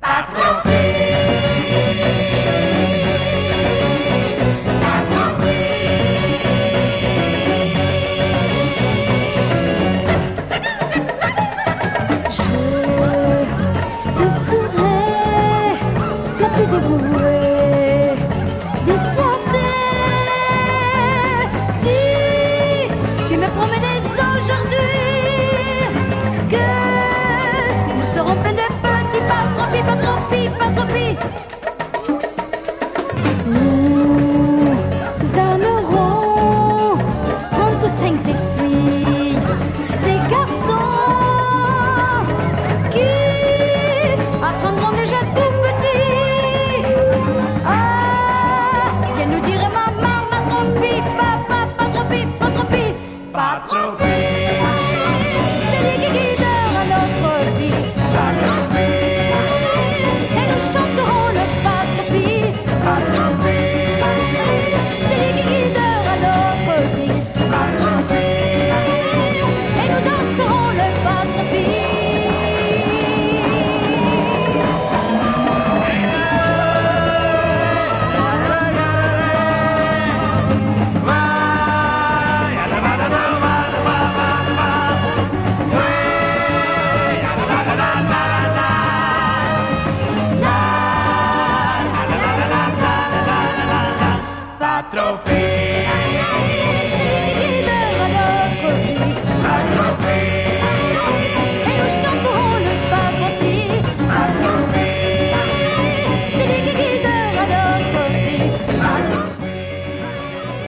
Pas tromper. Pas tromper. Je serai la plus dévouée des Français. Si tu me promets dès aujourd'hui que nous serons pleins de petits pas trop pis, pas trop pis, pas trop pis.